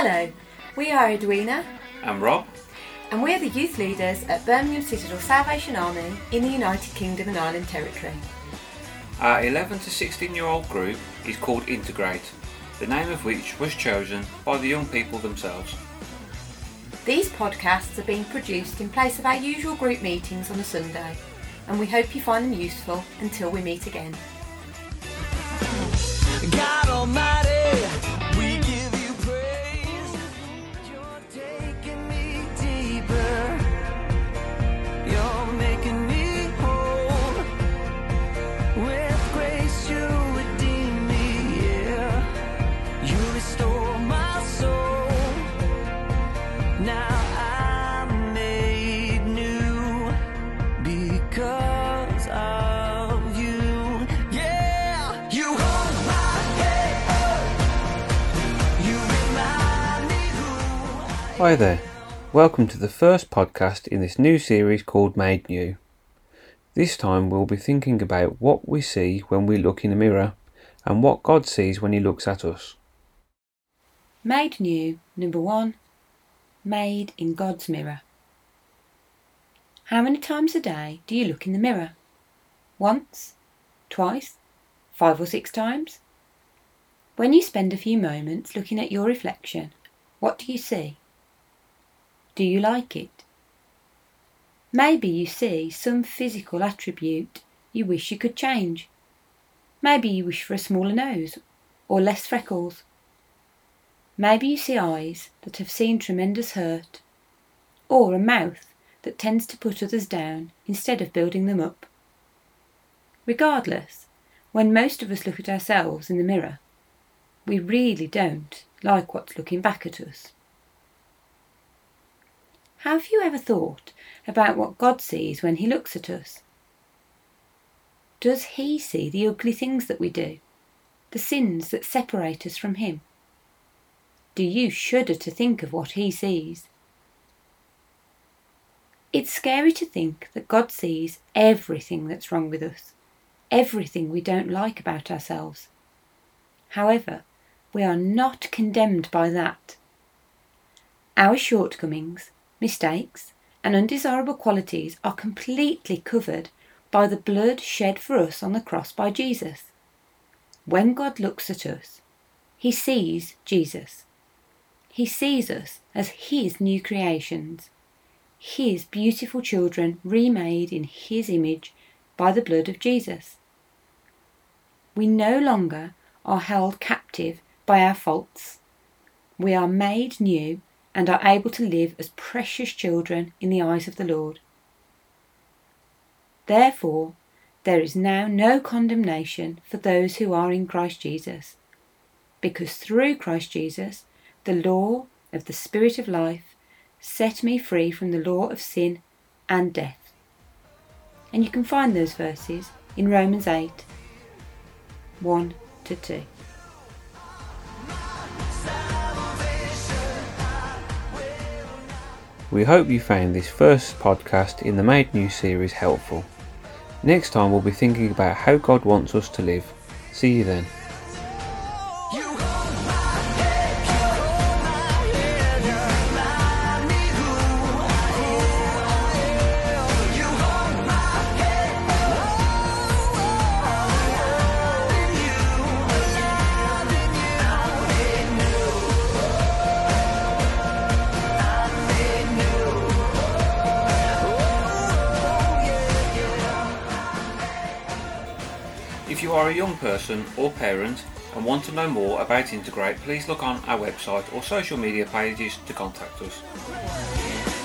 Hello, we are Edwina and Rob, and we're the youth leaders at Birmingham Citadel Salvation Army in the United Kingdom and Ireland Territory. Our 11 to 16 year old group is called Integrate, the name of which was chosen by the young people themselves. These podcasts are being produced in place of our usual group meetings on a Sunday, and we hope you find them useful until we meet again. God Almighty, we give you praise. You're taking me deeper. You're making me whole. With grace you redeem me, yeah. You restore my soul. Now I'm made new because of you. Yeah, you hold my head up. You remind me who. Hi there, welcome to the first podcast in this new series called Made New. This time we'll be thinking about what we see when we look in a mirror and what God sees when He looks at us. Made new, number 1. Made in God's mirror. How many times a day do you look in the mirror? Once? Twice? 5 or 6 times? When you spend a few moments looking at your reflection, what do you see? Do you like it? Maybe you see some physical attribute you wish you could change. Maybe you wish for a smaller nose or less freckles. Maybe you see eyes that have seen tremendous hurt, or a mouth that tends to put others down instead of building them up. Regardless, when most of us look at ourselves in the mirror, we really don't like what's looking back at us. Have you ever thought about what God sees when He looks at us? Does He see the ugly things that we do, the sins that separate us from Him? Do you shudder to think of what He sees? It's scary to think that God sees everything that's wrong with us, everything we don't like about ourselves. However, we are not condemned by that. Our shortcomings, mistakes, and undesirable qualities are completely covered by the blood shed for us on the cross by Jesus. When God looks at us, He sees Jesus. He sees us as His new creations, His beautiful children remade in His image by the blood of Jesus. We no longer are held captive by our faults. We are made new and are able to live as precious children in the eyes of the Lord. Therefore, there is now no condemnation for those who are in Christ Jesus, because through Christ Jesus, the law of the Spirit of life set me free from the law of sin and death. And you can find those verses in Romans 8, 1-2. We hope you found this first podcast in the Made New series helpful. Next time we'll be thinking about how God wants us to live. See you then. You hold my head, you hold my head, you remind me who I am. You hold my head, If you are a young person or parent and want to know more about Integrate, please look on our website or social media pages to contact us.